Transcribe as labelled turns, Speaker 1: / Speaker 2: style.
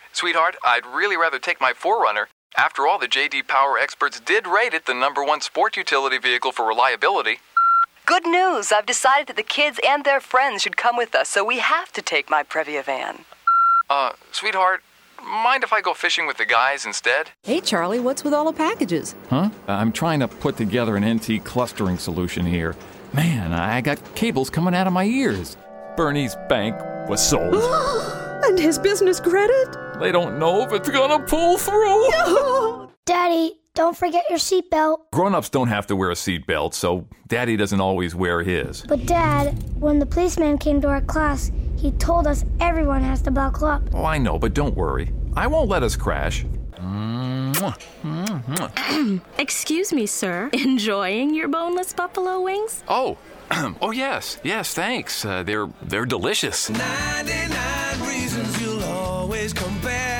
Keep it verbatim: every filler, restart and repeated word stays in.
Speaker 1: Sweetheart, I'd really rather take my four runner. After all, the J D Power experts did rate it the number one sport utility vehicle for reliability.
Speaker 2: Good news. I've decided that the kids and their friends should come with us, so we have to take my Previa van.
Speaker 1: Uh, sweetheart, mind if I go fishing with the guys instead?
Speaker 3: Hey, Charlie, what's with all the packages?
Speaker 4: Huh? I'm trying to put together an N T clustering solution here. Man, I got cables coming out of my ears. Bernie's bank was sold.
Speaker 3: And his business credit?
Speaker 4: They don't know if it's gonna pull through.
Speaker 3: No!
Speaker 5: Daddy, don't forget your seatbelt.
Speaker 4: Grown-ups don't have to wear a seatbelt, so Daddy doesn't always wear his.
Speaker 5: But Dad, when the policeman came to our class, he told us everyone has to buckle up.
Speaker 4: Oh, I know, but don't worry. I won't let us crash.
Speaker 6: Excuse me, sir. Enjoying your boneless buffalo wings?
Speaker 4: Oh, oh yes, yes, thanks. Uh, they're they're delicious.
Speaker 7: ninety-nine reasons you'll always come back.